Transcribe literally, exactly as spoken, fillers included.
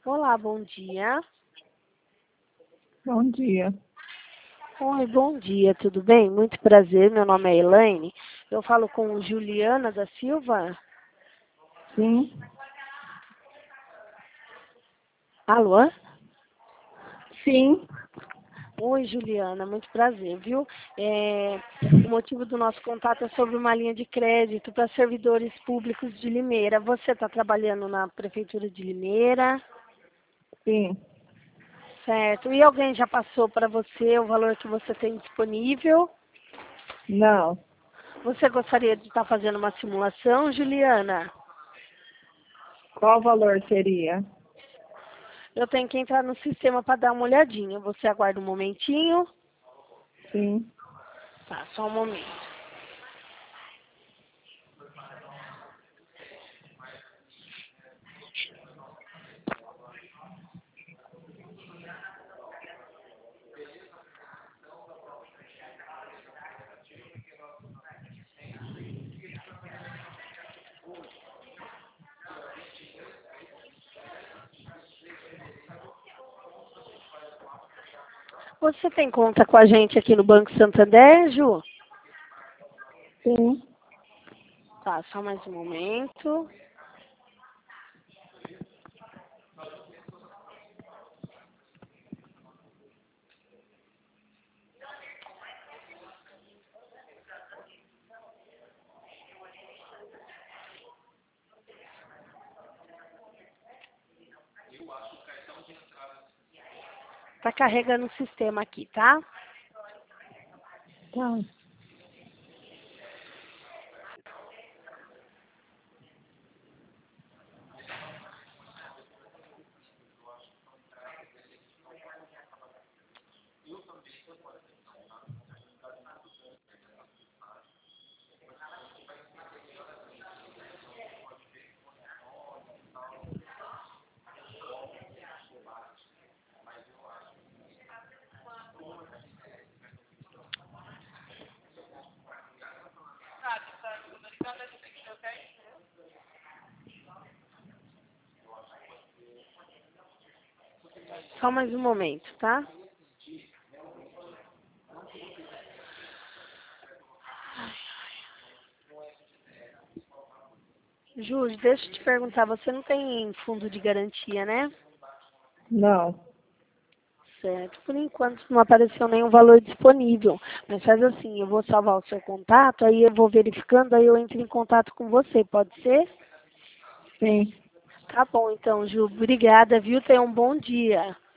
Olá, bom dia. Bom dia. Oi, bom dia, tudo bem? Muito prazer, meu nome é Elaine. Eu falo com Juliana da Silva. Sim, Alô? sim, Oi, Juliana, muito prazer, viu? É, o motivo do nosso contato é sobre uma linha de crédito para servidores públicos de Limeira. Você está trabalhando na Prefeitura de Limeira, sim. certo? E alguém já passou para você o valor que você tem disponível? Não. Você gostaria de estar fazendo uma simulação, Juliana? Qual valor seria? Eu tenho que entrar no sistema para dar uma olhadinha. Você aguarda um momentinho? Sim. Tá, só um momento. Você tem conta com a gente aqui no Banco Santander, Ju? Sim. Tá, só mais um momento. Tá carregando o sistema aqui, tá? Tá. Só mais um momento, tá? Ju, deixa eu te perguntar, você não tem fundo de garantia, né? Não. Certo. Por enquanto não apareceu nenhum valor disponível. Mas faz assim, eu vou salvar o seu contato, aí eu vou verificando, aí eu entro em contato com você, pode ser? Sim. Tá bom então, Ju. Obrigada, viu? Tenha um bom dia.